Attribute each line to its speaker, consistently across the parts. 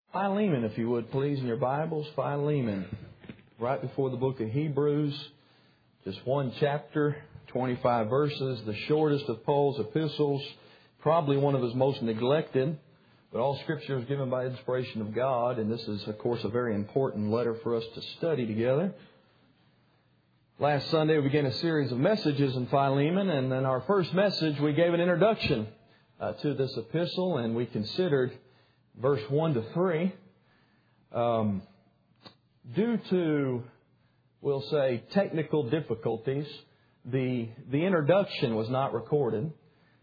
Speaker 1: Philemon, if you would, please, in your Bibles. Philemon, right before the book of Hebrews. Just one chapter, 25 verses, the shortest of Paul's epistles, probably one of his most neglected. But all Scripture is given by inspiration of God, and this is, of course, a very important letter for us to study together. Last Sunday, we began a series of messages in Philemon, and in our first message, we gave an introduction to this epistle, and we considered verse 1 to 3. Due to, we'll say, technical difficulties, the introduction was not recorded.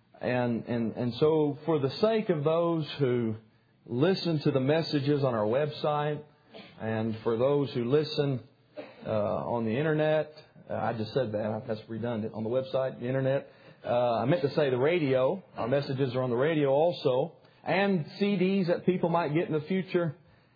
Speaker 1: And so for the sake of those who listen to the messages on our website, and for those who listen on the Internet, I just said that, that's redundant, on the website, the Internet. I meant to say the radio. Our messages are on the radio also. And CDs that people might get in the future.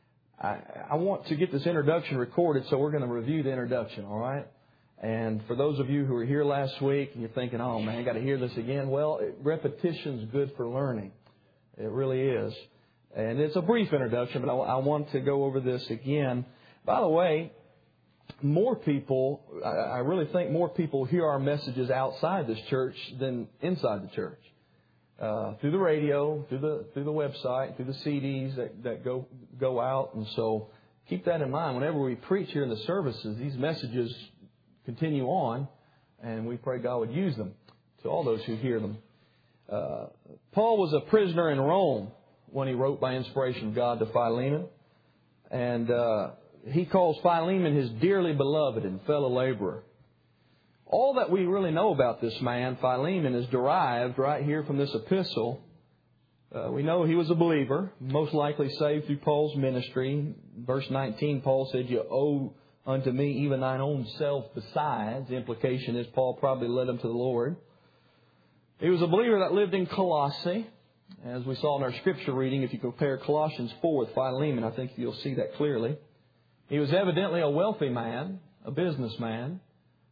Speaker 1: I want to get this introduction recorded, so we're going to review the introduction, all right? And for those of you who were here last week and you're thinking, oh man, I got to hear this again. Well, repetition's good for learning. It really is. And it's a brief introduction, but I want to go over this again. By the way, more people, I really think more people hear our messages outside this church than inside the church. Through the radio, through the website, through the CDs that go out. And so keep that in mind. Whenever we preach here in the services, these messages continue on, and we pray God would use them to all those who hear them. Paul was a prisoner in Rome when he wrote by inspiration of God to Philemon. And he calls Philemon his dearly beloved and fellow laborer. All that we really know about this man, Philemon, is derived right here from this epistle. We know he was a believer, most likely saved through Paul's ministry. Verse 19, Paul said, "You owe unto me even thine own self besides." The implication is Paul probably led him to the Lord. He was a believer that lived in Colossae. As we saw in our scripture reading, if you compare Colossians 4 with Philemon, I think you'll see that clearly. He was evidently a wealthy man, a businessman.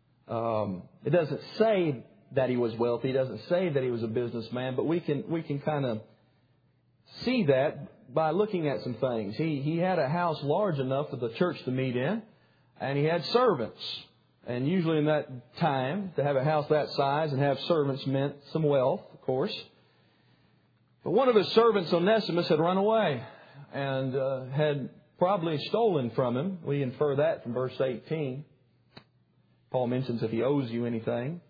Speaker 1: It doesn't say that he was wealthy. It doesn't say that he was a businessman, but we can kind of see that by looking at some things. He had a house large enough for the church to meet in, and he had servants. And usually in that time, to have a house that size and have servants meant some wealth, of course. But one of his servants, Onesimus, had run away and had probably stolen from him. We infer that from verse 18. Paul mentions if he owes you anything.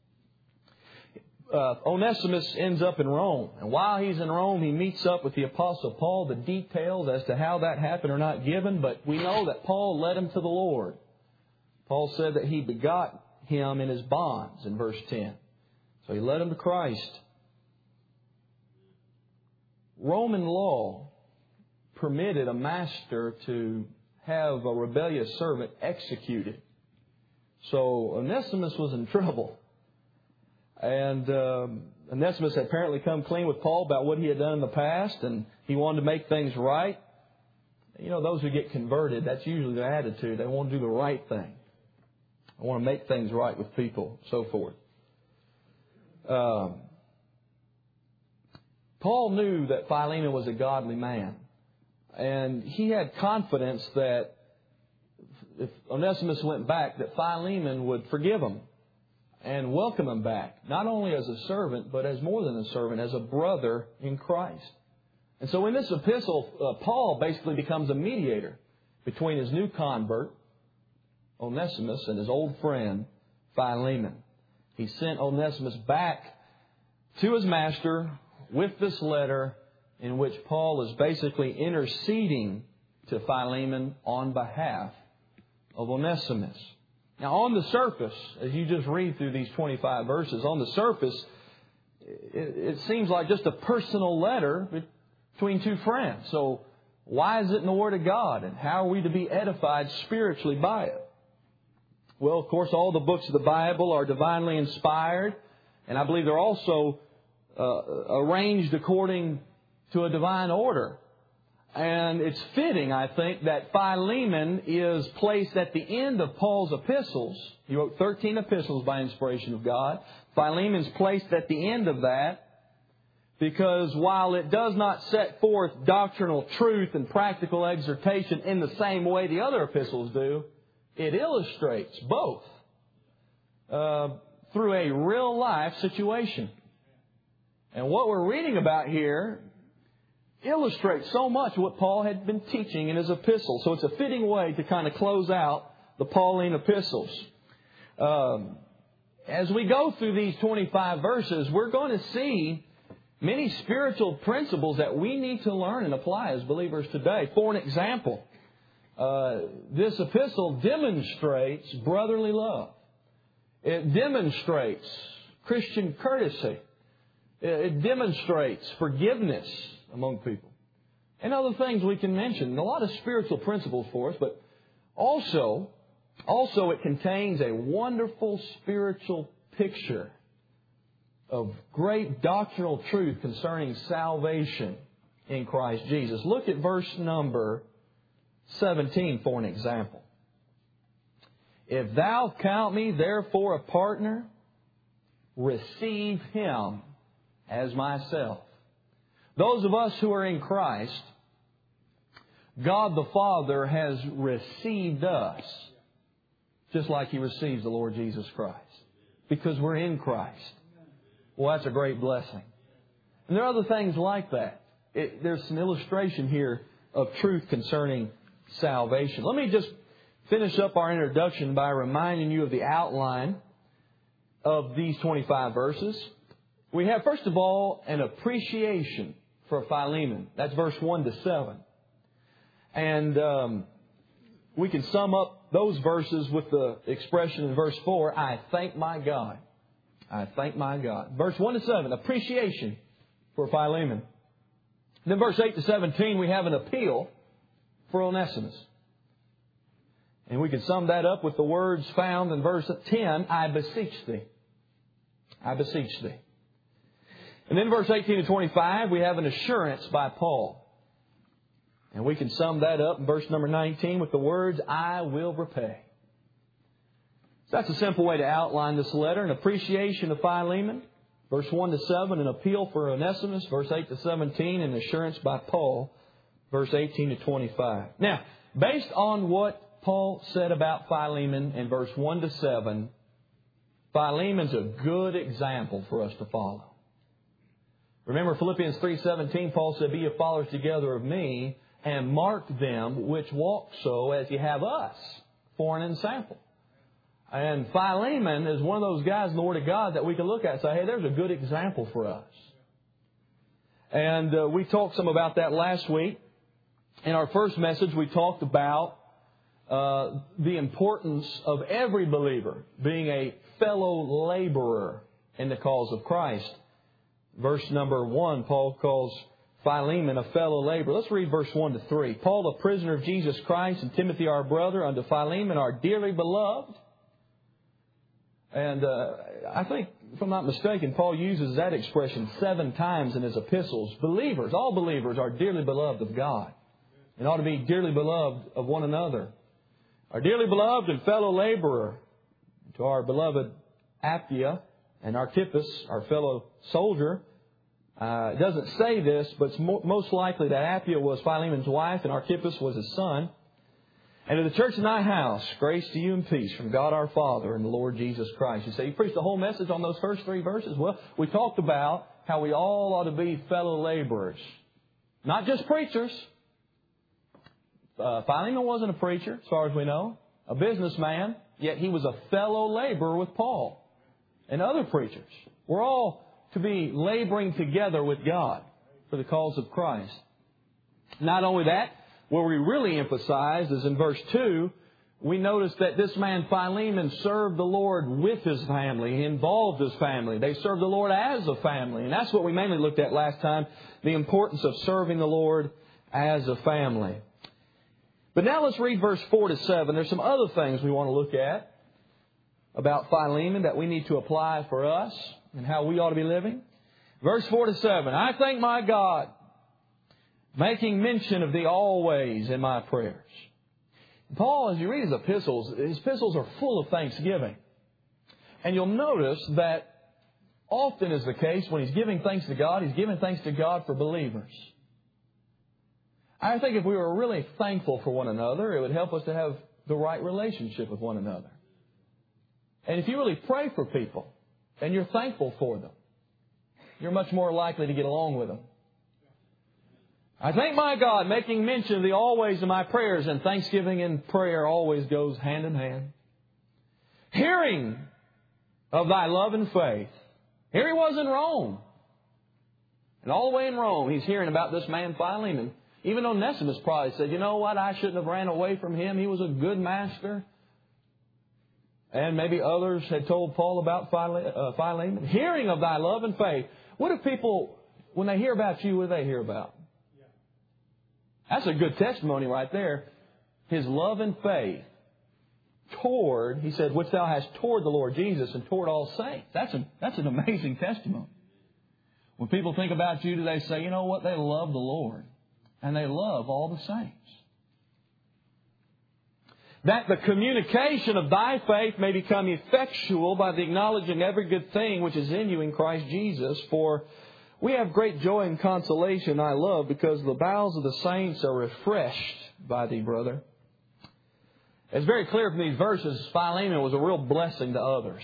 Speaker 1: Onesimus ends up in Rome. And while he's in Rome, he meets up with the Apostle Paul. The details as to how that happened are not given, but we know that Paul led him to the Lord. Paul said that he begot him in his bonds in verse 10. So he led him to Christ. Roman law permitted a master to have a rebellious servant executed. So Onesimus was in trouble. And Onesimus had apparently come clean with Paul about what he had done in the past, and he wanted to make things right. You know, those who get converted, that's usually their attitude. They want to do the right thing. They want to make things right with people, so forth. Paul knew that Philemon was a godly man. And he had confidence that if Onesimus went back, that Philemon would forgive him and welcome him back, not only as a servant, but as more than a servant, as a brother in Christ. And so in this epistle, Paul basically becomes a mediator between his new convert, Onesimus, and his old friend, Philemon. He sent Onesimus back to his master with this letter in which Paul is basically interceding to Philemon on behalf of Onesimus. Now, on the surface, as you just read through these 25 verses, on the surface, it seems like just a personal letter between two friends. So, why is it in the Word of God? And how are we to be edified spiritually by it? Well, of course, all the books of the Bible are divinely inspired. And I believe they're also arranged according to a divine order. And it's fitting, I think, that Philemon is placed at the end of Paul's epistles. He wrote 13 epistles by inspiration of God. Philemon's placed at the end of that Because while it does not set forth doctrinal truth and practical exhortation in the same way the other epistles do, it illustrates both through a real-life situation. And what we're reading about here illustrates so much what Paul had been teaching in his epistles. So it's a fitting way to kind of close out the Pauline epistles. As we go through these 25 verses, we're going to see many spiritual principles that we need to learn and apply as believers today. For an example, this epistle demonstrates brotherly love. It demonstrates Christian courtesy. It demonstrates forgiveness among people. And other things we can mention. A lot of spiritual principles for us, but also it contains a wonderful spiritual picture of great doctrinal truth concerning salvation in Christ Jesus. Look at verse number 17 for an example. If thou count me therefore a partner, receive him as myself. Those of us who are in Christ, God the Father has received us just like He receives the Lord Jesus Christ. Because we're in Christ. Well, that's a great blessing. And there are other things like that. There's some illustration here of truth concerning salvation. Let me just finish up our introduction by reminding you of the outline of these 25 verses. We have, first of all, an appreciation for Philemon. That's verse 1 to 7. And we can sum up those verses with the expression in verse 4, I thank my God. I thank my God. Verse 1 to 7, appreciation for Philemon. Then verse 8 to 17, we have an appeal for Onesimus. And we can sum that up with the words found in verse 10, I beseech thee. I beseech thee. And then verse 18 to 25, we have an assurance by Paul. And we can sum that up in verse number 19 with the words, I will repay. So that's a simple way to outline this letter. An appreciation of Philemon. Verse 1 to 7, an appeal for Onesimus. Verse 8 to 17, an assurance by Paul. Verse 18 to 25. Now, based on what Paul said about Philemon in verse 1 to 7, Philemon's a good example for us to follow. Remember Philippians 3:17, Paul said, be ye followers together of me, and mark them which walk so as ye have us for an ensample. And Philemon is one of those guys in the Word of God that we can look at and say, hey, there's a good example for us. And we talked some about that last week. In our first message, we talked about the importance of every believer being a fellow laborer in the cause of Christ. Verse number 1, Paul calls Philemon a fellow laborer. Let's read verse 1 to 3. Paul, a prisoner of Jesus Christ, and Timothy our brother, unto Philemon our dearly beloved. And I think, if I'm not mistaken, Paul uses that expression 7 times in his epistles. Believers, all believers are dearly beloved of God and ought to be dearly beloved of one another. Our dearly beloved and fellow laborer, to our beloved Apphia and Archippus, our fellow soldier. It doesn't say this, but it's most likely that Apphia was Philemon's wife and Archippus was his son. And to the church in thy house, grace to you and peace from God our Father and the Lord Jesus Christ. You say, you preached the whole message on those first 3 verses? Well, we talked about how we all ought to be fellow laborers. Not just preachers. Philemon wasn't a preacher, as far as we know. A businessman, yet he was a fellow laborer with Paul and other preachers. We're all to be laboring together with God for the cause of Christ. Not only that, where we really emphasize is in verse 2, we notice that this man Philemon served the Lord with his family. He involved his family. They served the Lord as a family. And that's what we mainly looked at last time, the importance of serving the Lord as a family. But now let's read verse 4 to 7. There's some other things we want to look at about Philemon that we need to apply for us and how we ought to be living. Verse 4 to 7. I thank my God, making mention of thee always in my prayers. Paul, as you read his epistles are full of thanksgiving. And you'll notice that often is the case when he's giving thanks to God, he's giving thanks to God for believers. I think if we were really thankful for one another, it would help us to have the right relationship with one another. And if you really pray for people and you're thankful for them, you're much more likely to get along with them. I thank my God, making mention of the always in my prayers, and thanksgiving and prayer always goes hand in hand. Hearing of thy love and faith. Here he was in Rome. And all the way in Rome, he's hearing about this man Philemon. Even Onesimus probably said, you know what, I shouldn't have ran away from him. He was a good master. And maybe others had told Paul about Philemon. Hearing of thy love and faith. What do people, when they hear about you, what do they hear about? That's a good testimony right there. His love and faith toward, he said, which thou hast toward the Lord Jesus and toward all saints. That's an amazing testimony. When people think about you, do they say, you know what, they love the Lord and they love all the saints. That the communication of thy faith may become effectual by the acknowledging every good thing which is in you in Christ Jesus. For we have great joy and consolation, I love, because the bowels of the saints are refreshed by thee, brother. It's very clear from these verses, Philemon was a real blessing to others.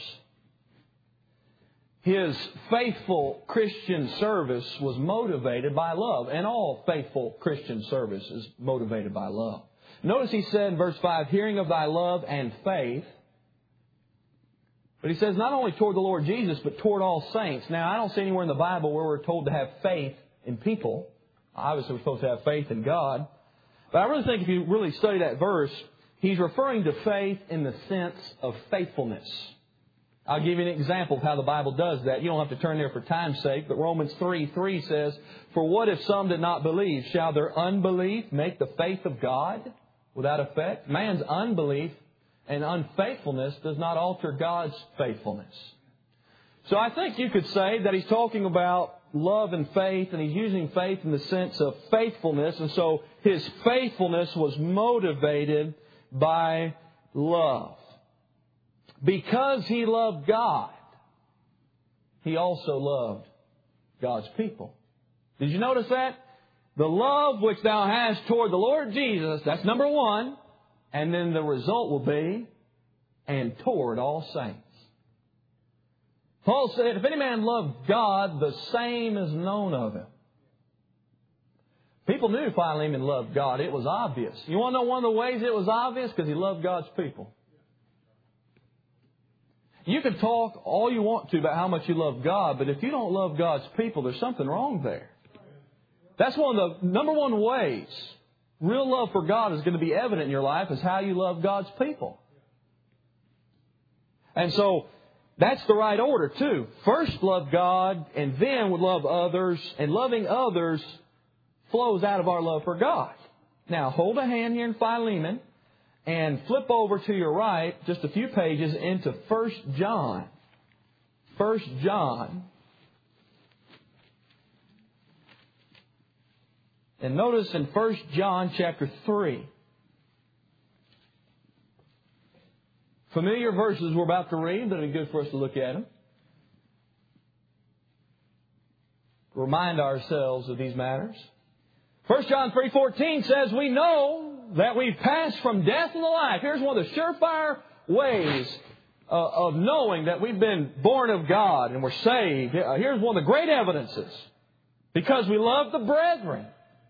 Speaker 1: His faithful Christian service was motivated by love, and all faithful Christian service is motivated by love. Notice he said in verse 5, hearing of thy love and faith. But he says not only toward the Lord Jesus, but toward all saints. Now, I don't see anywhere in the Bible where we're told to have faith in people. Obviously, we're supposed to have faith in God. But I really think if you really study that verse, he's referring to faith in the sense of faithfulness. I'll give you an example of how the Bible does that. You don't have to turn there for time's sake, but Romans 3:3 says, for what if some did not believe? Shall their unbelief make the faith of God without effect? Man's unbelief and unfaithfulness does not alter God's faithfulness. So I think you could say that he's talking about love and faith, and he's using faith in the sense of faithfulness. And so his faithfulness was motivated by love. Because he loved God, he also loved God's people. Did you notice that? The love which thou hast toward the Lord Jesus, that's number one. And then the result will be, and toward all saints. Paul said, if any man love God, the same is known of him. People knew Philemon loved God. It was obvious. You want to know one of the ways it was obvious? Because he loved God's people. You can talk all you want to about how much you love God, but if you don't love God's people, there's something wrong there. That's one of the number one ways real love for God is going to be evident in your life is how you love God's people. And so that's the right order too. First love God and then would love others. And loving others flows out of our love for God. Now hold a hand here in Philemon and flip over to your right just a few pages into 1 John. 1 John. And notice in 1 John chapter 3. Familiar verses we're about to read, but it'd be good for us to look at them. Remind ourselves of these matters. 1 John 3:14 says, we know that we've passed from death into life. Here's one of the surefire ways of knowing that we've been born of God and we're saved. Here's one of the great evidences. Because we love the brethren.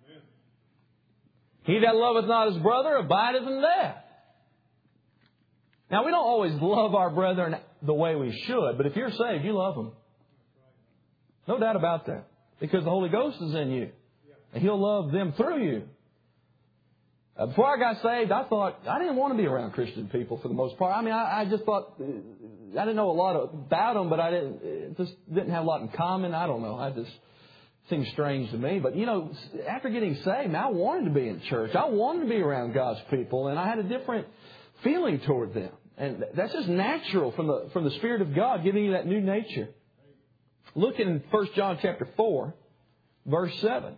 Speaker 1: He that loveth not his brother abideth in death. Now, we don't always love our brethren the way we should, but if you're saved, you love them. No doubt about that. Because the Holy Ghost is in you. And He'll love them through you. Before I got saved, I thought, I didn't want to be around Christian people for the most part. I mean, I just thought, I didn't know a lot about them, but just didn't have a lot in common. I don't know. It seems strange to me. But, you know, after getting saved, I wanted to be in church. I wanted to be around God's people. And I had a different feeling toward them. And that's just natural from the Spirit of God giving you that new nature. Look in 1 John chapter 4, verse 7.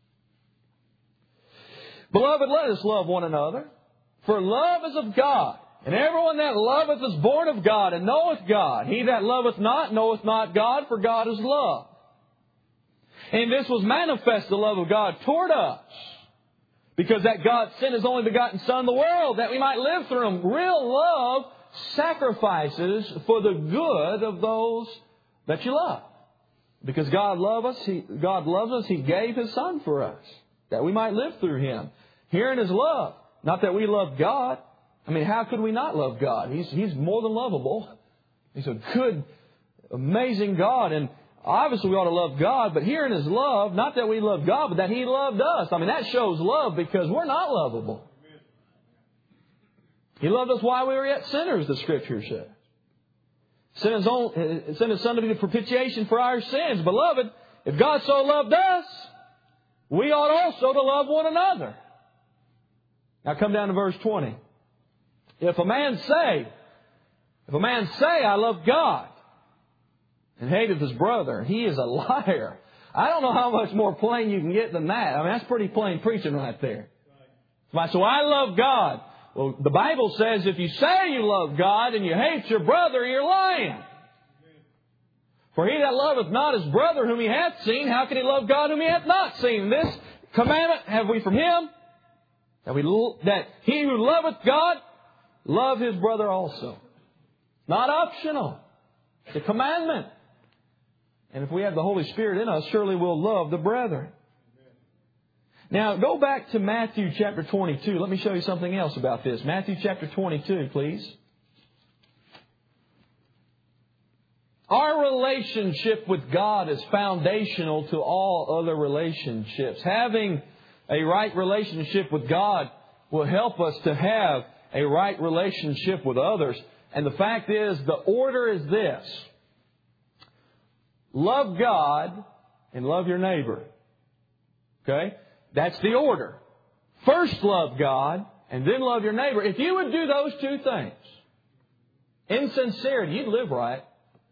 Speaker 1: Beloved, let us love one another, for love is of God. And everyone that loveth is born of God and knoweth God. He that loveth not knoweth not God, for God is love. And this was manifest, the love of God toward us, because that God sent His only begotten Son in the world, that we might live through Him. Real love sacrifices for the good of those that you love. Because God loves us, He gave His Son for us, that we might live through Him. Herein is love. Not that we love God. I mean, how could we not love God? He's more than lovable. He's a good, amazing God. And obviously we ought to love God, but herein is love, not that we love God, but that He loved us. I mean, that shows love because we're not lovable. He loved us while we were yet sinners, the Scripture says. Sent His Son to be the propitiation for our sins. Beloved, if God so loved us, we ought also to love one another. Now come down to verse 20. If a man say, I love God, and hateth his brother, he is a liar. I don't know how much more plain you can get than that. I mean, that's pretty plain preaching right there. So I love God. Well, the Bible says if you say you love God and you hate your brother, you're lying. For he that loveth not his brother whom he hath seen, how can he love God whom he hath not seen? This commandment have we from Him, that he who loveth God, love his brother also. Not optional. It's a commandment. And if we have the Holy Spirit in us, surely we'll love the brethren. Now, go back to Matthew chapter 22. Let me show you something else about this. Matthew chapter 22, please. Our relationship with God is foundational to all other relationships. Having a right relationship with God will help us to have a right relationship with others. And the fact is, the order is this. Love God and love your neighbor. Okay? That's the order. First love God and then love your neighbor. If you would do those two things in sincerity, you'd live right.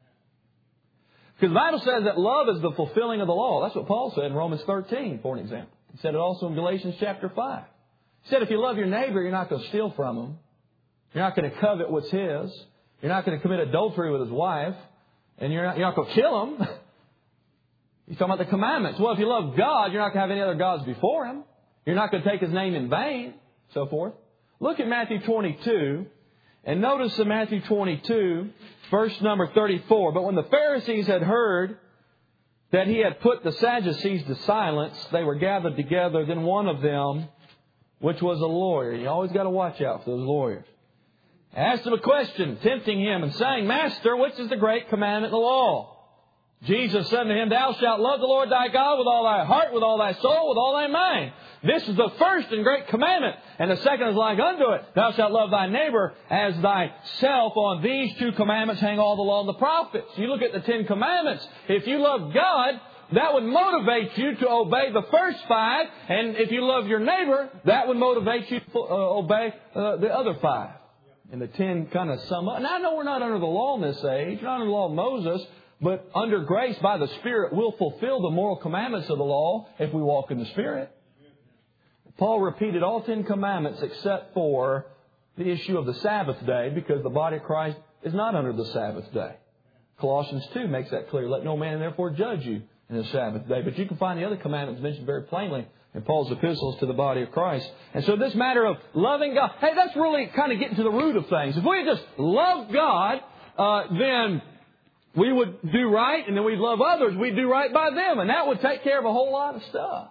Speaker 1: Because the Bible says that love is the fulfilling of the law. That's what Paul said in Romans 13, for an example. He said it also in Galatians chapter 5. He said if you love your neighbor, you're not going to steal from him. You're not going to covet what's his. You're not going to commit adultery with his wife. And you're not going to kill him. He's talking about the commandments. Well, if you love God, you're not going to have any other gods before Him. You're not going to take His name in vain, so forth. Look at Matthew 22, and notice in Matthew 22, verse number 34. But when the Pharisees had heard that He had put the Sadducees to silence, they were gathered together. Then one of them, which was a lawyer, you always got to watch out for those lawyers, asked Him a question, tempting Him and saying, Master, which is the great commandment in the law? Jesus said to him, Thou shalt love the Lord thy God with all thy heart, with all thy soul, with all thy mind. This is the first and great commandment. And the second is like unto it. Thou shalt love thy neighbor as thyself. On these two commandments hang all the law and the prophets. You look at the 10 commandments. If you love God, that would motivate you to obey the first 5. And if you love your neighbor, that would motivate you to obey the other 5. And the 10 kind of sum up. And I know we're not under the law in this age. We're not under the law of Moses. But under grace, by the Spirit, we'll fulfill the moral commandments of the law if we walk in the Spirit. Paul repeated all 10 commandments except for the issue of the Sabbath day, because the body of Christ is not under the Sabbath day. Colossians 2 makes that clear. Let no man therefore judge you in the Sabbath day. But you can find the other commandments mentioned very plainly in Paul's epistles to the body of Christ. And so this matter of loving God, hey, that's really kind of getting to the root of things. If we just love God, then we would do right, and then we'd love others. We'd do right by them, and that would take care of a whole lot of stuff.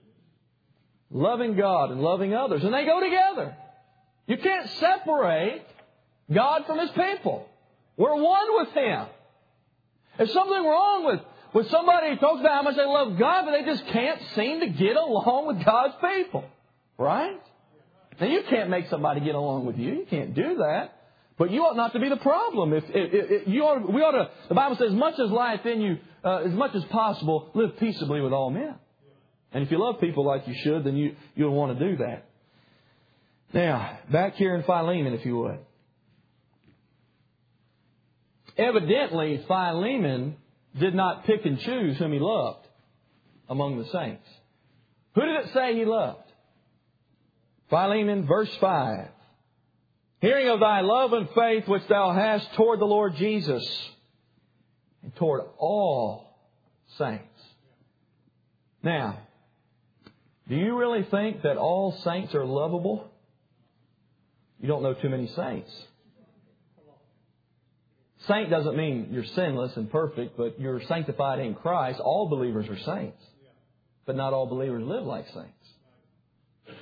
Speaker 1: Loving God and loving others, and they go together. You can't separate God from His people. We're one with Him. There's something wrong with somebody who talks about how much they love God, but they just can't seem to get along with God's people. Right? Now, you can't make somebody get along with you. You can't do that. But you ought not to be the problem. The Bible says, much as lieth in you, as much as possible, live peaceably with all men. And if you love people like you should, then you'll want to do that. Now, back here in Philemon, if you would. Evidently, Philemon did not pick and choose whom he loved among the saints. Who did it say he loved? Philemon, verse 5. Hearing of thy love and faith which thou hast toward the Lord Jesus and toward all saints. Now, do you really think that all saints are lovable? You don't know too many saints. Saint doesn't mean you're sinless and perfect, but you're sanctified in Christ. All believers are saints. But not all believers live like saints.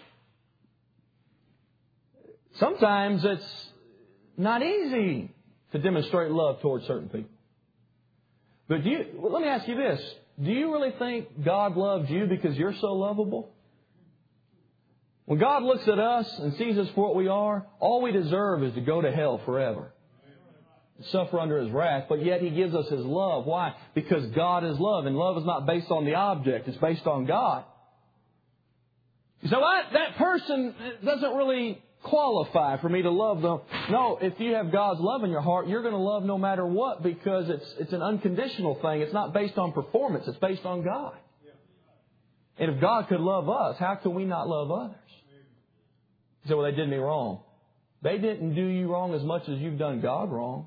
Speaker 1: Sometimes it's not easy to demonstrate love towards certain people. But let me ask you this. Do you really think God loved you because you're so lovable? When God looks at us and sees us for what we are, all we deserve is to go to hell forever. Suffer under His wrath, but yet He gives us His love. Why? Because God is love, and love is not based on the object, it's based on God. You say, well, that person doesn't really qualify for me to love them. No, if you have God's love in your heart, you're going to love no matter what, because it's an unconditional thing. It's not based on performance, it's based on God. And if God could love us, how can we not love others? You say, well, they did me wrong. They didn't do you wrong as much as you've done God wrong.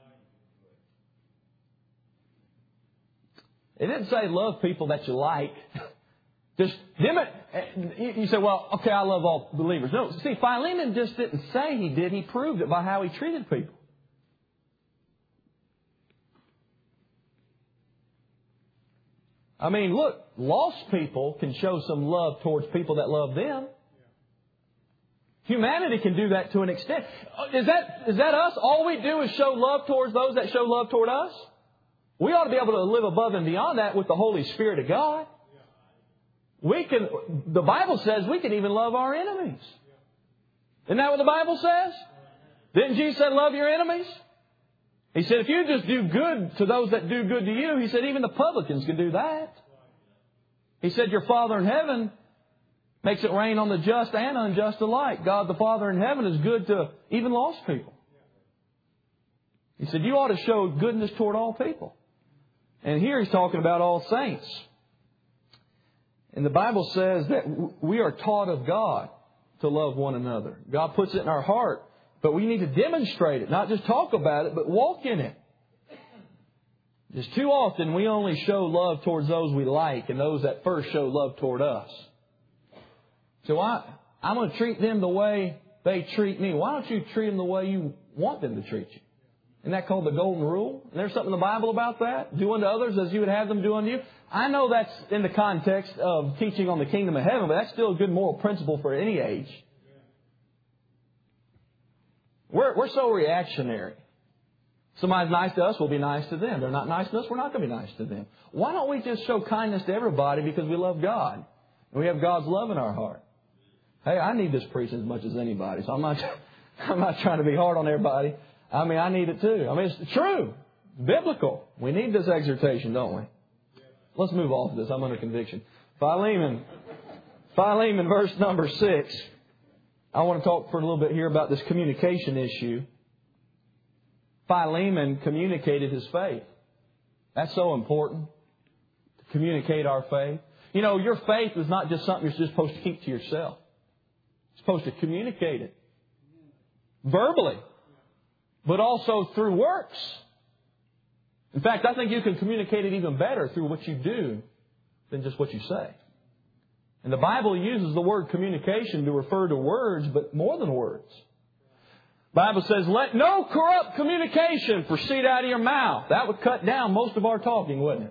Speaker 1: It didn't say love people that you like. Just you say, well, okay, I love all believers. No, see, Philemon just didn't say he did. He proved it by how he treated people. I mean, look, lost people can show some love towards people that love them. Humanity can do that to an extent. Is that us? All we do is show love towards those that show love toward us? We ought to be able to live above and beyond that with the Holy Spirit of God. The Bible says we can even love our enemies. Isn't that what the Bible says? Didn't Jesus say love your enemies? He said if you just do good to those that do good to you, He said even the publicans can do that. He said your Father in heaven makes it rain on the just and unjust alike. God the Father in heaven is good to even lost people. He said you ought to show goodness toward all people. And here He's talking about all saints. And the Bible says that we are taught of God to love one another. God puts it in our heart, but we need to demonstrate it, not just talk about it, but walk in it. Just too often we only show love towards those we like and those that first show love toward us. So I'm going to treat them the way they treat me. Why don't you treat them the way you want them to treat you? Isn't that called the golden rule? And there's something in the Bible about that. Do unto others as you would have them do unto you. I know that's in the context of teaching on the kingdom of heaven, but that's still a good moral principle for any age. We're so reactionary. Somebody's nice to us, we'll be nice to them. They're not nice to us, we're not going to be nice to them. Why don't we just show kindness to everybody because we love God? And we have God's love in our heart. Hey, I need this preaching as much as anybody, so I'm not trying to be hard on everybody. I mean, I need it too. I mean, it's true. It's biblical. We need this exhortation, don't we? Let's move off of this. I'm under conviction. Philemon, verse number 6. I want to talk for a little bit here about this communication issue. Philemon communicated his faith. That's so important, to communicate our faith. You know, your faith is not just something you're just supposed to keep to yourself. You're supposed to communicate it verbally, but also through works. In fact, I think you can communicate it even better through what you do than just what you say. And the Bible uses the word communication to refer to words, but more than words. The Bible says, let no corrupt communication proceed out of your mouth. That would cut down most of our talking, wouldn't it?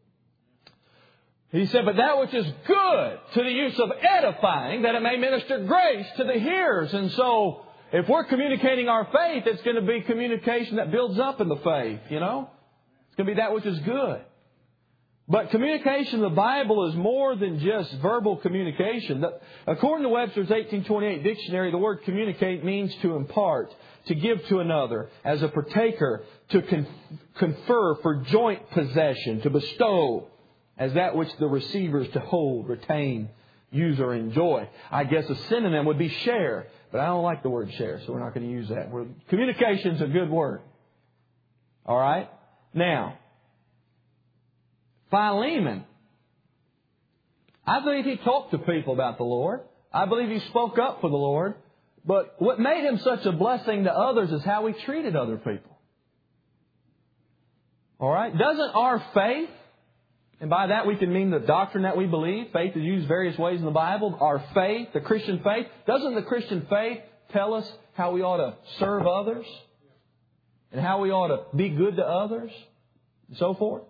Speaker 1: He said, but that which is good to the use of edifying, that it may minister grace to the hearers. And so, if we're communicating our faith, it's going to be communication that builds up in the faith, you know. It's going to be that which is good. But communication in the Bible is more than just verbal communication. According to Webster's 1828 dictionary, the word communicate means to impart, to give to another, as a partaker, to confer for joint possession, to bestow, as that which the receiver is to hold, retain, use, or enjoy. I guess a synonym would be share. But I don't like the word share, so we're not going to use that. Communication is a good word. All right? Now, Philemon, I believe he talked to people about the Lord. I believe he spoke up for the Lord. But what made him such a blessing to others is how he treated other people. All right? Doesn't our faith, and by that we can mean the doctrine that we believe, faith is used various ways in the Bible, our faith, the Christian faith, doesn't the Christian faith tell us how we ought to serve others? And how we ought to be good to others? And so forth?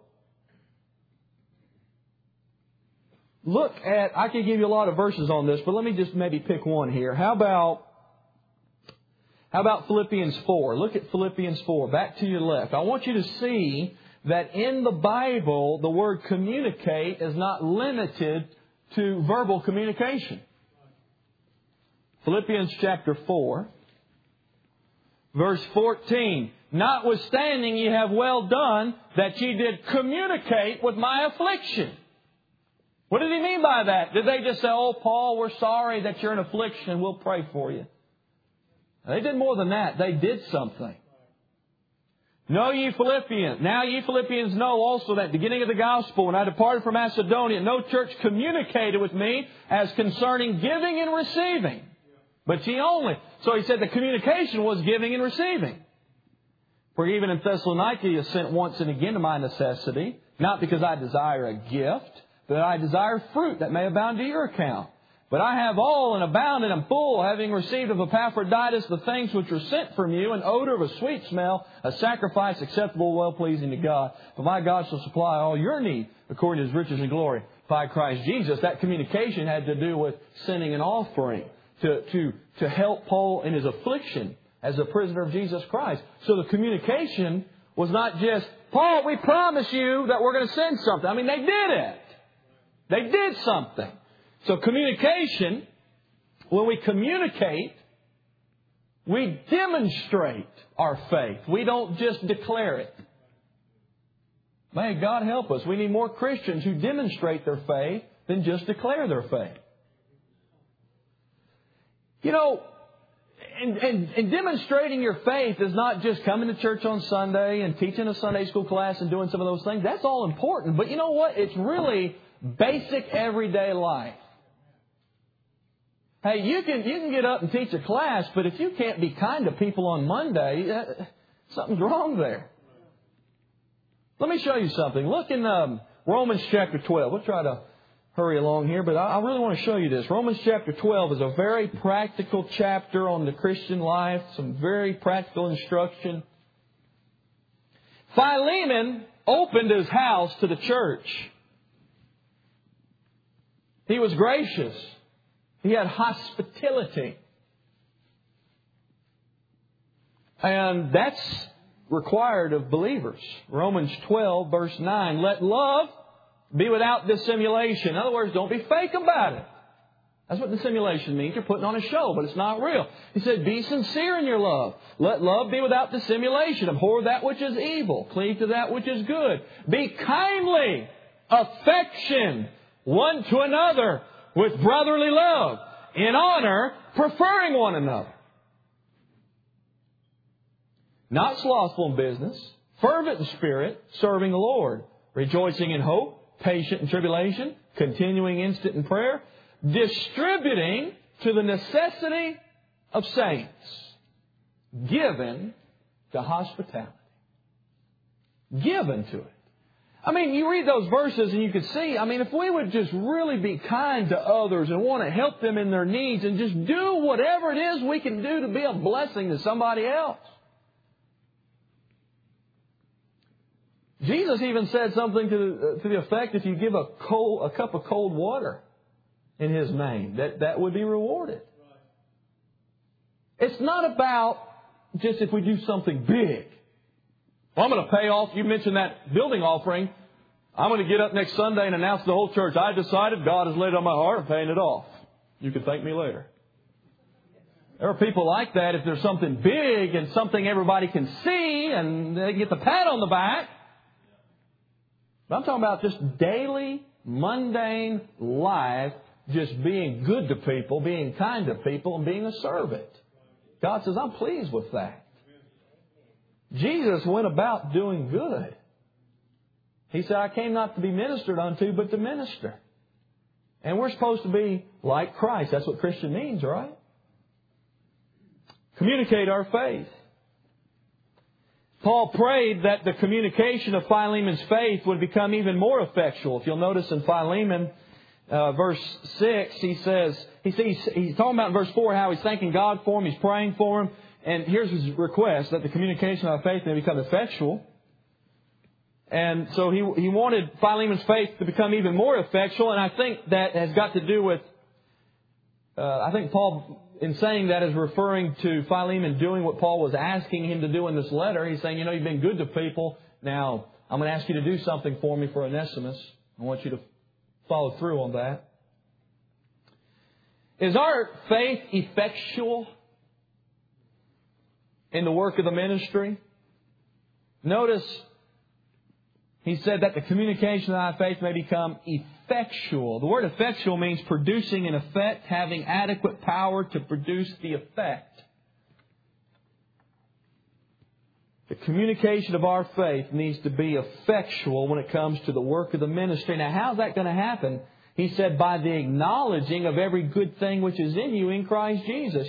Speaker 1: Look at, I could give you a lot of verses on this, but let me just maybe pick one here. How about Philippians 4? Look at Philippians 4, back to your left. I want you to see that in the Bible, the word communicate is not limited to verbal communication. Philippians chapter 4, verse 14. Notwithstanding ye have well done that ye did communicate with my affliction. What did he mean by that? Did they just say, oh, Paul, we're sorry that you're in affliction, we'll pray for you? They did more than that. They did something. Now ye Philippians know also that at the beginning of the gospel, when I departed from Macedonia, no church communicated with me as concerning giving and receiving. But ye only. So he said the communication was giving and receiving. For even in Thessalonica ye sent once and again to my necessity, not because I desire a gift, but I desire fruit that may abound to your account. But I have all and abound and am full, having received of Epaphroditus the things which were sent from you, an odor of a sweet smell, a sacrifice acceptable, well-pleasing to God. For my God shall supply all your need according to His riches and glory by Christ Jesus. That communication had to do with sending an offering to help Paul in his affliction as a prisoner of Jesus Christ. So the communication was not just, Paul, we promise you that we're going to send something. I mean, they did it. They did something. So communication, when we communicate, we demonstrate our faith. We don't just declare it. May God help us. We need more Christians who demonstrate their faith than just declare their faith. You know, and demonstrating your faith is not just coming to church on Sunday and teaching a Sunday school class and doing some of those things. That's all important. But you know what? It's really basic everyday life. Hey, you can get up and teach a class, but if you can't be kind to people on Monday, something's wrong there. Let me show you something. Look in Romans chapter 12. We'll try to hurry along here, but I really want to show you this. Romans chapter 12 is a very practical chapter on the Christian life, some very practical instruction. Philemon opened his house to the church. He was gracious. He had hospitality. And that's required of believers. Romans 12, verse 9. Let love be without dissimulation. In other words, don't be fake about it. That's what dissimulation means. You're putting on a show, but it's not real. He said, be sincere in your love. Let love be without dissimulation. Abhor that which is evil. Cleave to that which is good. Be kindly, affection one to another with brotherly love, in honor, preferring one another. Not slothful in business, fervent in spirit, serving the Lord, rejoicing in hope, patient in tribulation, continuing instant in prayer, distributing to the necessity of saints, given to hospitality. Given to it. I mean, you read those verses and you can see, I mean, if we would just really be kind to others and want to help them in their needs and just do whatever it is we can do to be a blessing to somebody else. Jesus even said something to the effect, if you give a cup of cold water in His name, that would be rewarded. It's not about just if we do something big. Well, I'm going to pay off. You mentioned that building offering. I'm going to get up next Sunday and announce to the whole church, I decided God has laid it on my heart, I'm paying it off. You can thank me later. There are people like that. If there's something big and something everybody can see and they get the pat on the back. But I'm talking about just daily, mundane life, just being good to people, being kind to people, and being a servant. God says, I'm pleased with that. Jesus went about doing good. He said, I came not to be ministered unto, but to minister. And we're supposed to be like Christ. That's what Christian means, right? communicate our faith. Paul prayed that the communication of Philemon's faith would become even more effectual. If you'll notice in Philemon, verse 6, he's talking about in verse 4 how he's thanking God for him, he's praying for him. And here's his request, that the communication of our faith may become effectual. And so he wanted Philemon's faith to become even more effectual. And I think that has got to do with, I think Paul, in saying that, is referring to Philemon doing what Paul was asking him to do in this letter. He's saying, you've been good to people. Now, I'm going to ask you to do something for me for Onesimus. I want you to follow through on that. Is our faith effectual in the work of the ministry? Notice, he said that the communication of our faith may become effectual. The word effectual means producing an effect, having adequate power to produce the effect. The communication of our faith needs to be effectual when it comes to the work of the ministry. Now, how's that going to happen? He said, by the acknowledging of every good thing which is in you in Christ Jesus.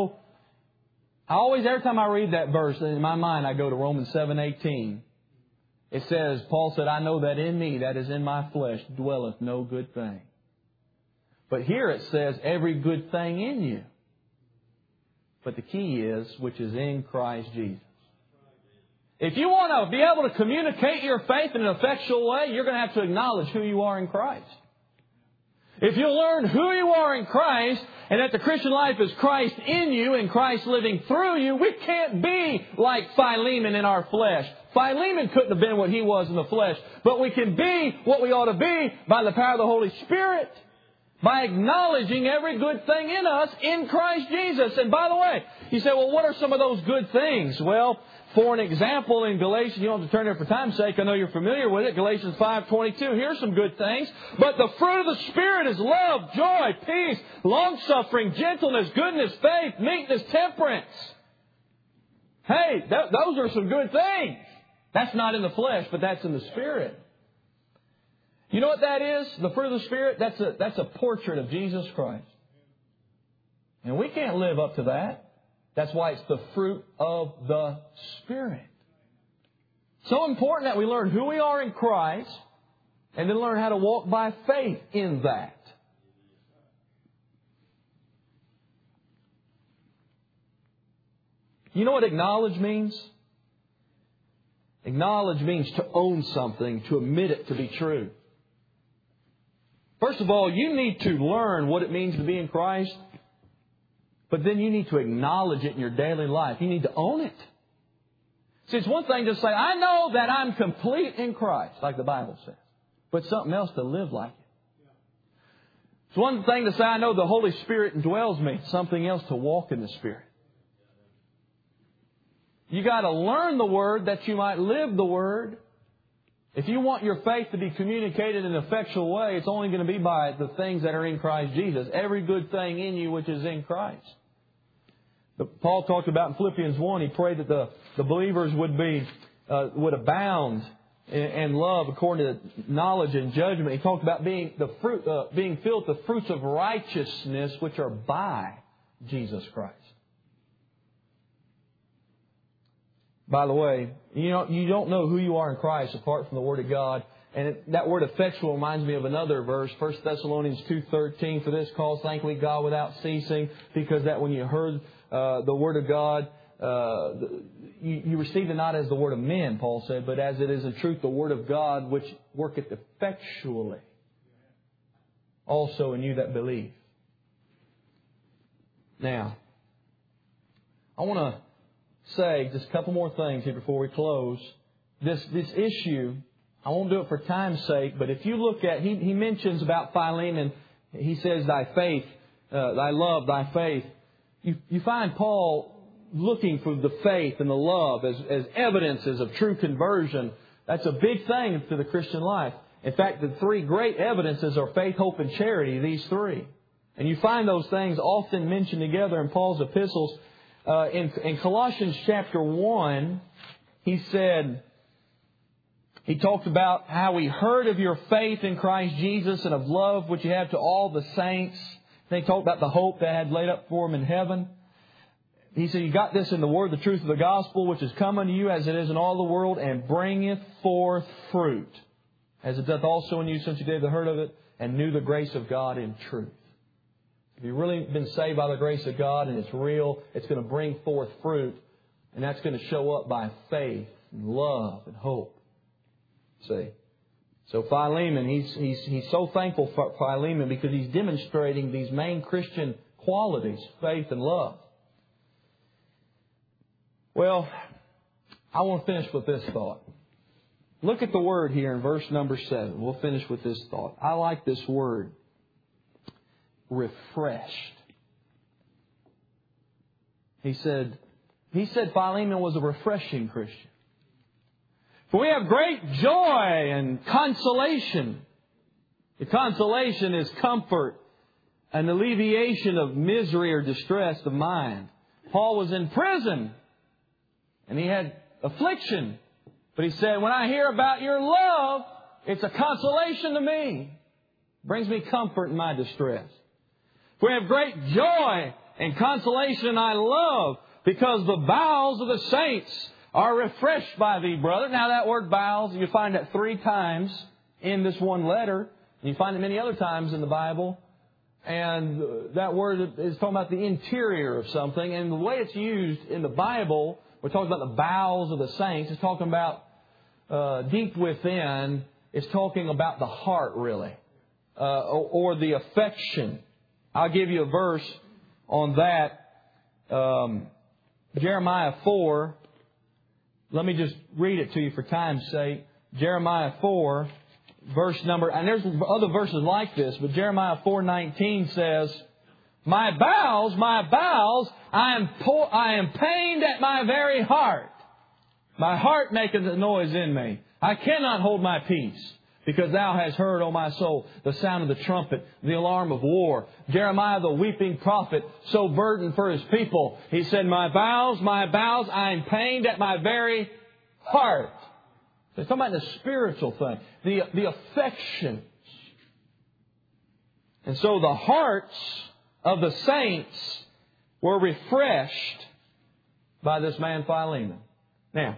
Speaker 1: Every time I read that verse, in my mind I go to Romans 7:18. It says, Paul said, I know that in me, that is in my flesh, dwelleth no good thing. But here it says, every good thing in you. But the key is, which is in Christ Jesus. If you want to be able to communicate your faith in an effectual way, you're going to have to acknowledge who you are in Christ. If you learn who you are in Christ, and that the Christian life is Christ in you and Christ living through you, we can't be like Philemon in our flesh. Philemon couldn't have been what he was in the flesh, but we can be what we ought to be by the power of the Holy Spirit, by acknowledging every good thing in us in Christ Jesus. And by the way, you say, well, what are some of those good things? Well, for an example, in Galatians, you don't have to turn there for time's sake. I know you're familiar with it. Galatians 5:22. Here's some good things. But the fruit of the Spirit is love, joy, peace, long-suffering, gentleness, goodness, faith, meekness, temperance. Hey, those are some good things. That's not in the flesh, but that's in the Spirit. You know what that is? The fruit of the Spirit, that's a portrait of Jesus Christ. And we can't live up to that. That's why it's the fruit of the Spirit. So important that we learn who we are in Christ and then learn how to walk by faith in that. You know what acknowledge means? Acknowledge means to own something, to admit it to be true. First of all, you need to learn what it means to be in Christ. But then you need to acknowledge it in your daily life. You need to own it. See, it's one thing to say, I know that I'm complete in Christ, like the Bible says. But it's something else to live like it. It's one thing to say, I know the Holy Spirit indwells me. It's something else to walk in the Spirit. You got to learn the Word that you might live the Word. If you want your faith to be communicated in an effectual way, it's only going to be by the things that are in Christ Jesus. Every good thing in you which is in Christ. Paul talked about in Philippians 1, he prayed that the believers would abound in love according to knowledge and judgment. He talked about being filled with the fruits of righteousness which are by Jesus Christ. By the way, you don't know who you are in Christ apart from the Word of God. And that word effectual reminds me of another verse, 1 Thessalonians 2:13. For this cause thank we God without ceasing, because that when you heard the Word of God, you received it not as the word of men, Paul said, but as it is in truth the Word of God, which worketh effectually also in you that believe. Now, I want to say just a couple more things here before we close. This issue, I won't do it for time's sake, but if you look at, he mentions about Philemon, he says, thy faith, thy love, thy faith. You find Paul looking for the faith and the love as evidences of true conversion. That's a big thing to the Christian life. In fact, the three great evidences are faith, hope, and charity, these three. And you find those things often mentioned together in Paul's epistles. In Colossians chapter 1, he talked about how he heard of your faith in Christ Jesus and of love which you have to all the saints. They talked about the hope that had laid up for him in heaven. he said, you got this in the word, the truth of the gospel, which is come unto you as it is in all the world, and bringeth forth fruit, as it doth also in you since you gave the heard of it, and knew the grace of God in truth. If you've really been saved by the grace of God and it's real, it's going to bring forth fruit. And that's going to show up by faith and love and hope. See? So Philemon, he's so thankful for Philemon because he's demonstrating these main Christian qualities, faith and love. Well, I want to finish with this thought. Look at the word here in verse number 7. We'll finish with this thought. I like this word. Refreshed. He said Philemon was a refreshing Christian. For we have great joy and consolation. The consolation is comfort, an alleviation of misery or distress of mind. Paul was in prison and he had affliction. But he said, when I hear about your love, it's a consolation to me. It brings me comfort in my distress. We have great joy and consolation in thy love, because the bowels of the saints are refreshed by thee, brother. Now that word bowels, you find that 3 times in this one letter. And you find it many other times in the Bible. And that word is talking about the interior of something. And the way it's used in the Bible, we're talking about the bowels of the saints. It's talking about deep within. It's talking about the heart, really. Or the affection. I'll give you a verse on that. Jeremiah 4. Let me just read it to you for time's sake. Jeremiah 4, verse number... And there's other verses like this, but Jeremiah 4:19 says, my bowels, I am pained at my very heart. My heart maketh a noise in me. I cannot hold my peace. Because thou hast heard, O my soul, the sound of the trumpet, the alarm of war. Jeremiah, the weeping prophet, so burdened for his people. He said, my bowels, I am pained at my very heart. So he's talking about the spiritual thing, the affections. And so the hearts of the saints were refreshed by this man Philemon. Now,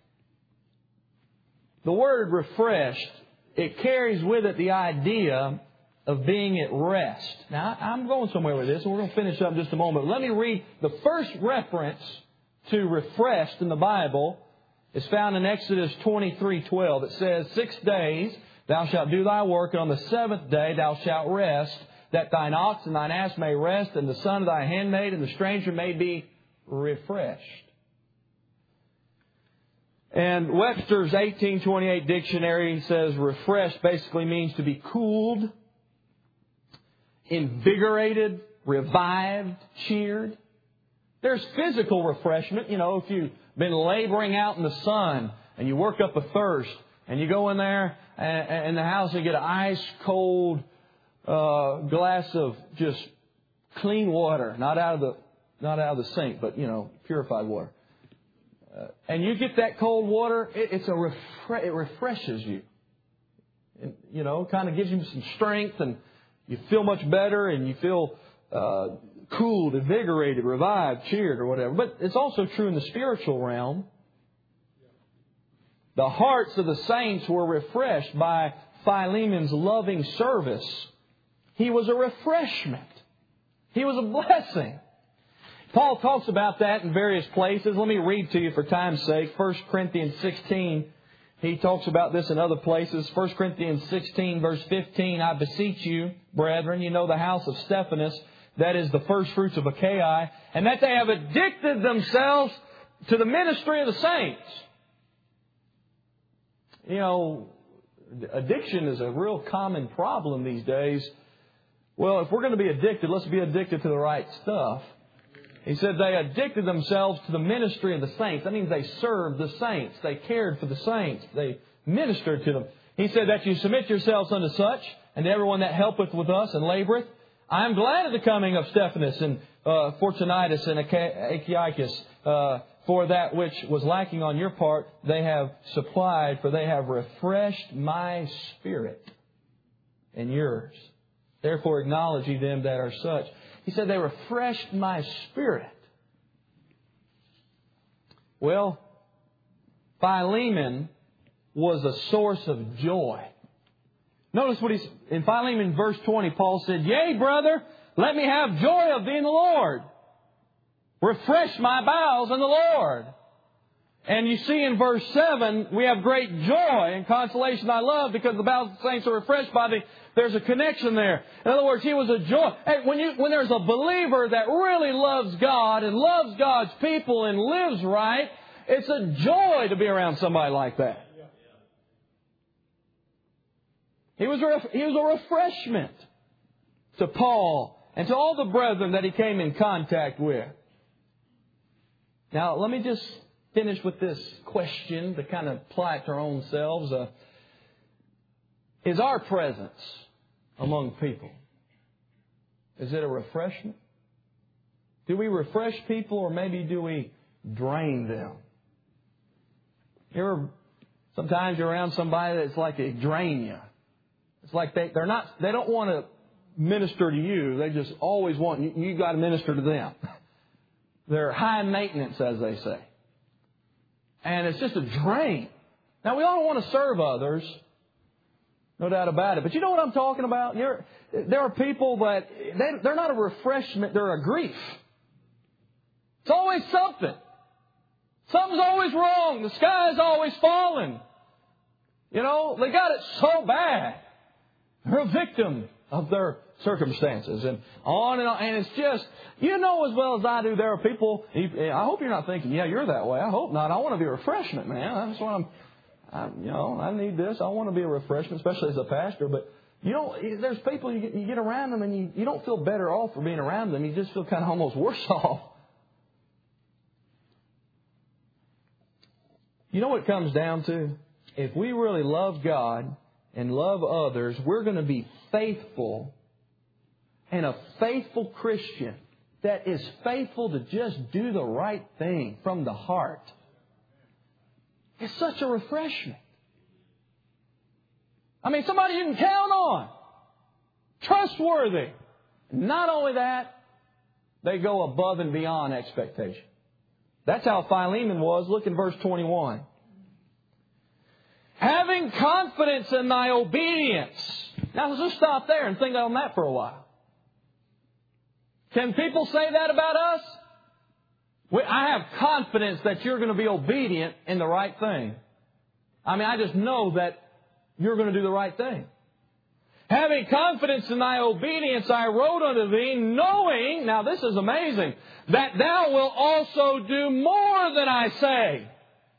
Speaker 1: the word refreshed, it carries with it the idea of being at rest. Now, I'm going somewhere with this, and we're going to finish up in just a moment. Let me read the first reference to refreshed in the Bible. Is found in Exodus 23:12. It says, 6 days thou shalt do thy work, and on the 7th day thou shalt rest, that thine ox and thine ass may rest, and the son of thy handmaid and the stranger may be refreshed. And Webster's 1828 dictionary says refreshed basically means to be cooled, invigorated, revived, cheered. There's physical refreshment. You know, if you've been laboring out in the sun and you work up a thirst and you go in there in the house and get an ice cold glass of just clean water, not out of the sink, but, you know, purified water. And you get that cold water, it refreshes you. And, you know, kind of gives you some strength, and you feel much better, and you feel cooled, invigorated, revived, cheered, or whatever. But it's also true in the spiritual realm. The hearts of the saints were refreshed by Philemon's loving service. He was a refreshment. He was a blessing. Paul talks about that in various places. Let me read to you for time's sake. 1 Corinthians 16. He talks about this in other places. 1 Corinthians 16, verse 15. I beseech you, brethren, you know the house of Stephanas, that is the first fruits of Achaia, and that they have addicted themselves to the ministry of the saints. You know, addiction is a real common problem these days. Well, if we're going to be addicted, let's be addicted to the right stuff. He said they addicted themselves to the ministry of the saints. That means they served the saints. They cared for the saints. They ministered to them. He said that you submit yourselves unto such, and to everyone that helpeth with us and laboureth. I am glad of the coming of Stephanas and Fortunatus and Achaicus, for that which was lacking on your part they have supplied, for they have refreshed my spirit and yours. Therefore acknowledge ye them that are such. He said they refreshed my spirit. Well, Philemon was a source of joy. Notice what in Philemon verse 20, Paul said, "Yea, brother, let me have joy of thee in the Lord. Refresh my bowels in the Lord." And you see in verse 7, we have great joy and consolation I love because the bowels of the saints are refreshed by thee. There's a connection there. In other words, he was a joy. Hey, when there's a believer that really loves God and loves God's people and lives right, it's a joy to be around somebody like that. He was a refreshment to Paul and to all the brethren that he came in contact with. Now, let me just finish with this question to kind of apply it to our own selves. Is our presence among people, is it a refreshment? Do we refresh people, or maybe do we drain them? Sometimes you're around somebody that's like they drain you. It's like they don't want to minister to you. They just always want you got to minister to them. They're high maintenance, as they say. And it's just a drain. Now, we all want to serve others. No doubt about it. But you know what I'm talking about? There are people that they're not a refreshment. They're a grief. It's always something. Something's always wrong. The sky's always falling. You know, they got it so bad. They're a victim of their circumstances, and on and on. And it's just, you know as well as I do, there are people, I hope you're not thinking, yeah, you're that way. I hope not. I want to be a refreshment, man. That's what I need this. I want to be a refreshment, especially as a pastor. But, you know, there's people, you get around them and you don't feel better off for being around them. You just feel kind of almost worse off. You know what it comes down to? If we really love God and love others, we're going to be faithful, and a faithful Christian that is faithful to just do the right thing from the heart is such a refreshment. I mean, somebody you can count on. Trustworthy. Not only that, they go above and beyond expectation. That's how Philemon was. Look in verse 21. Having confidence in thy obedience. Now, let's just stop there and think on that for a while. Can people say that about us? I have confidence that you're going to be obedient in the right thing. I mean, I just know that you're going to do the right thing. Having confidence in thy obedience, I wrote unto thee, knowing, now this is amazing, that thou wilt also do more than I say.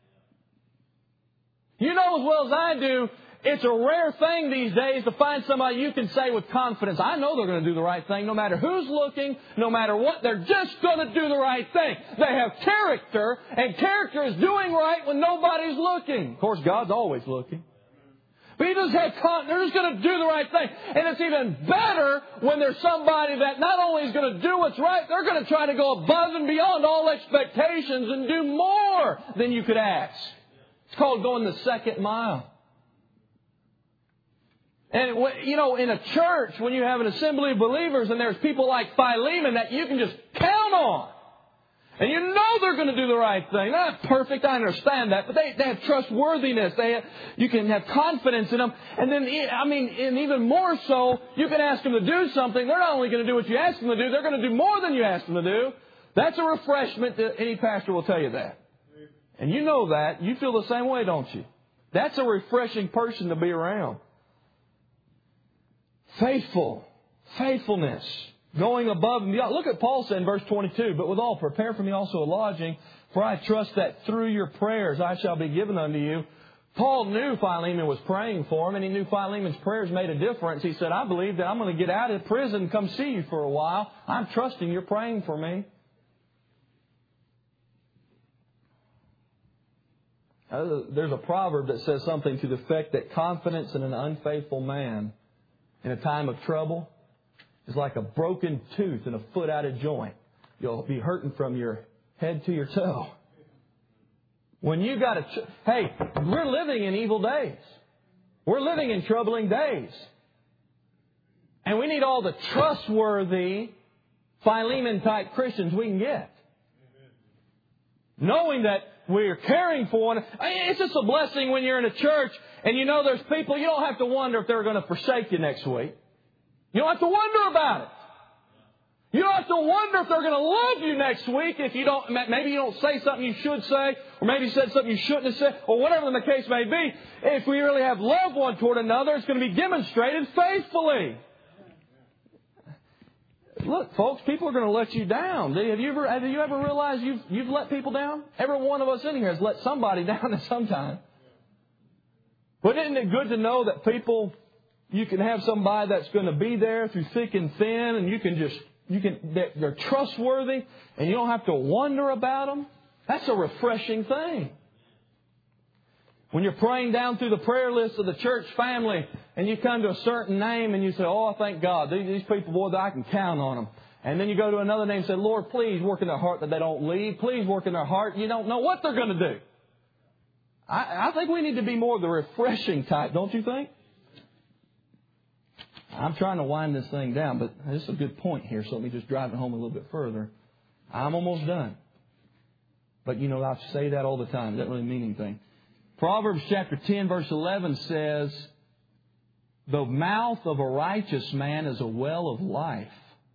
Speaker 1: You know as well as I do, it's a rare thing these days to find somebody you can say with confidence, I know they're going to do the right thing. No matter who's looking, no matter what, they're just going to do the right thing. They have character, and character is doing right when nobody's looking. Of course, God's always looking. But they're just going to do the right thing. And it's even better when there's somebody that not only is going to do what's right, they're going to try to go above and beyond all expectations and do more than you could ask. It's called going the second mile. And, you know, in a church, when you have an assembly of believers and there's people like Philemon that you can just count on. And you know they're going to do the right thing. They're not perfect, I understand that. But they have trustworthiness. You can have confidence in them. And then, and even more so, you can ask them to do something. They're not only going to do what you ask them to do, they're going to do more than you ask them to do. That's a refreshment. Any pastor will tell you that. And you know that. You feel the same way, don't you? That's a refreshing person to be around. Faithfulness, going above and beyond. Look at Paul said in verse 22, but withal prepare for me also a lodging, for I trust that through your prayers I shall be given unto you. Paul knew Philemon was praying for him, and he knew Philemon's prayers made a difference. He said, I believe that I'm going to get out of prison and come see you for a while. I'm trusting you're praying for me. There's a proverb that says something to the effect that confidence in an unfaithful man in a time of trouble is like a broken tooth and a foot out of joint. You'll be hurting from your head to your toe. When you got hey, we're living in evil days. We're living in troubling days. And we need all the trustworthy Philemon-type Christians we can get. Knowing that we're caring for one. It's just a blessing when you're in a church and you know there's people, you don't have to wonder if they're going to forsake you next week. You don't have to wonder about it. You don't have to wonder if they're going to love you next week if you don't, maybe you don't say something you should say, or maybe you said something you shouldn't have said, or whatever the case may be. If we really have love one toward another, it's going to be demonstrated faithfully. Look, folks, people are going to let you down. Have you ever realized you've let people down? Every one of us in here has let somebody down at some time. But isn't it good to know that people, you can have somebody that's going to be there through thick and thin, and they're trustworthy, and you don't have to wonder about them? That's a refreshing thing. When you're praying down through the prayer list of the church family and you come to a certain name and you say, oh, thank God, these people, boy, I can count on them. And then you go to another name and say, Lord, please work in their heart that they don't leave. Please work in their heart. You don't know what they're going to do. I think we need to be more of the refreshing type, don't you think? I'm trying to wind this thing down, but this is a good point here, so let me just drive it home a little bit further. I'm almost done. But, I say that all the time. It doesn't really mean anything. Proverbs chapter 10, verse 11 says, the mouth of a righteous man is a well of life,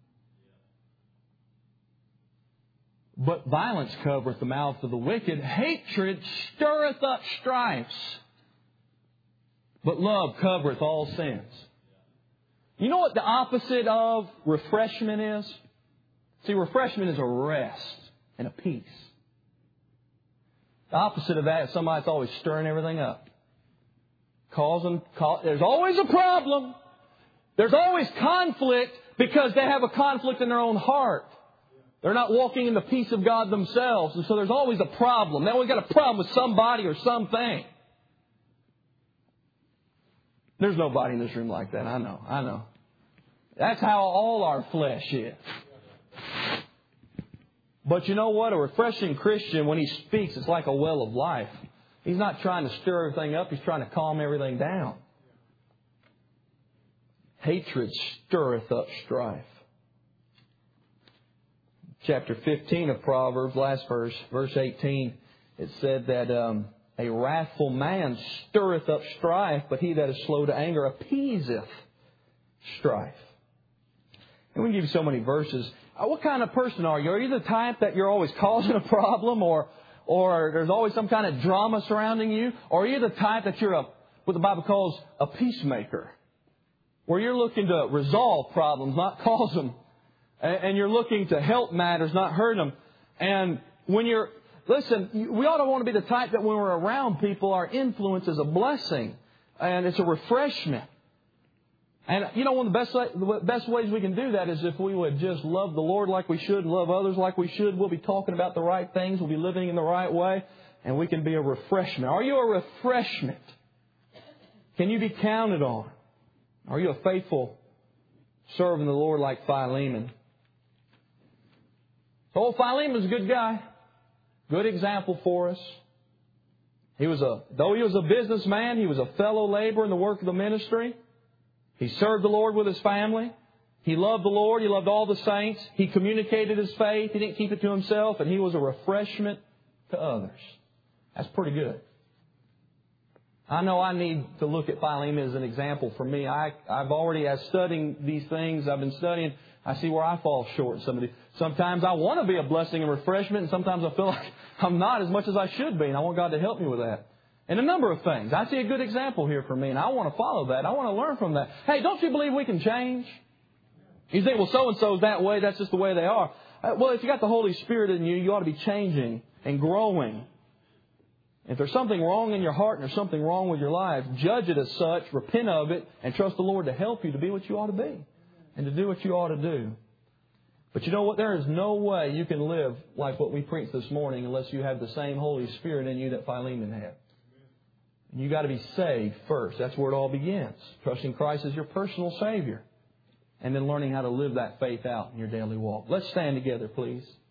Speaker 1: but violence covereth the mouth of the wicked. Hatred stirreth up strifes, but love covereth all sins. You know what the opposite of refreshment is? See, refreshment is a rest and a peace. The opposite of that is somebody that's always stirring everything up. There's always a problem. There's always conflict because they have a conflict in their own heart. They're not walking in the peace of God themselves. And so there's always a problem. They always got a problem with somebody or something. There's nobody in this room like that. I know. That's how all our flesh is. But you know what? A refreshing Christian, when he speaks, it's like a well of life. He's not trying to stir everything up. He's trying to calm everything down. Hatred stirreth up strife. Chapter 15 of Proverbs, last verse, verse 18, it said that a wrathful man stirreth up strife, but he that is slow to anger appeaseth strife. And we can give you so many verses. What kind of person are you? Are you the type that you're always causing a problem, or there's always some kind of drama surrounding you? Or are you the type that you're what the Bible calls a peacemaker, where you're looking to resolve problems, not cause them, and you're looking to help matters, not hurt them? And we ought to want to be the type that when we're around people, our influence is a blessing and it's a refreshment. And, one of the best ways we can do that is if we would just love the Lord like we should, love others like we should. We'll be talking about the right things. We'll be living in the right way. And we can be a refreshment. Are you a refreshment? Can you be counted on? Are you a faithful servant of the Lord like Philemon? So Philemon was a good guy. Good example for us. Though he was a businessman, he was a fellow laborer in the work of the ministry. He served the Lord with his family. He loved the Lord. He loved all the saints. He communicated his faith. He didn't keep it to himself. And he was a refreshment to others. That's pretty good. I know I need to look at Philemon as an example for me. as studying these things, I've been studying, I see where I fall short in some of these. Sometimes I want to be a blessing and refreshment, and sometimes I feel like I'm not as much as I should be, and I want God to help me with that. And a number of things. I see a good example here for me, and I want to follow that. I want to learn from that. Hey, don't you believe we can change? You think, well, so-and-so's that way. That's just the way they are. Well, if you got the Holy Spirit in you, you ought to be changing and growing. If there's something wrong in your heart and there's something wrong with your life, judge it as such, repent of it, and trust the Lord to help you to be what you ought to be and to do what you ought to do. But you know what? There is no way you can live like what we preached this morning unless you have the same Holy Spirit in you that Philemon had. You got to be saved first. That's where it all begins. Trusting Christ as your personal Savior. And then learning how to live that faith out in your daily walk. Let's stand together, please.